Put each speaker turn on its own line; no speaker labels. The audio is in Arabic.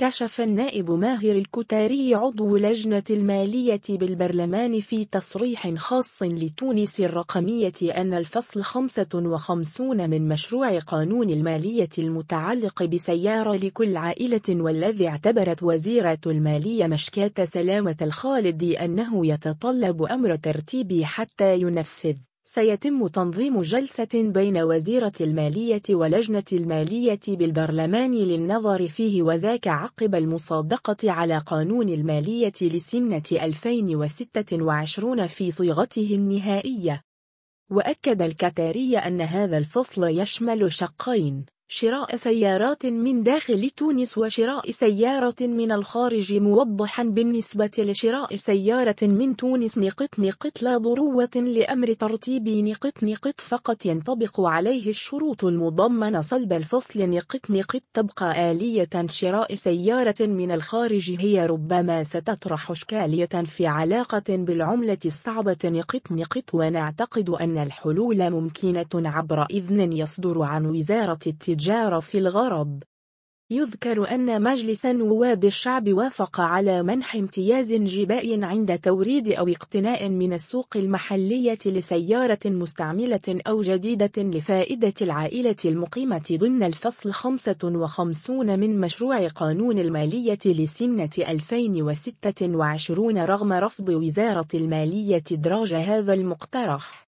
كشف النائب ماهر الكتاري عضو لجنة المالية بالبرلمان في تصريح خاص لتونس الرقمية أن الفصل 55 من مشروع قانون المالية المتعلق بسيارة لكل عائلة والذي اعتبرت وزيرة المالية مشكاة سلامة الخالد أنه يتطلب أمر ترتيبي حتى ينفذ، سيتم تنظيم جلسة بين وزيرة المالية ولجنة المالية بالبرلمان للنظر فيه، وذاك عقب المصادقة على قانون المالية لسنة 2026 في صيغته النهائية. وأكد الكتاري أن هذا الفصل يشمل شقين: شراء سيارات من داخل تونس وشراء سيارة من الخارج، موضحا بالنسبة لشراء سيارة من تونس نقط لا ضرورة لأمر ترتيب نقط فقط ينطبق عليه الشروط المضمنة صلب الفصل نقط تبقى آلية شراء سيارة من الخارج هي ربما ستطرح إشكالية في علاقة بالعملة الصعبة نقط ونعتقد أن الحلول ممكنة عبر إذن يصدر عن وزارة التجارة في الغرض. يذكر أن مجلس نواب الشعب وافق على منح امتياز جبائي عند توريد أو اقتناء من السوق المحلية لسيارة مستعملة أو جديدة لفائدة العائلة المقيمة ضمن الفصل 55 من مشروع قانون المالية لسنة 2026 رغم رفض وزارة المالية إدراج هذا المقترح.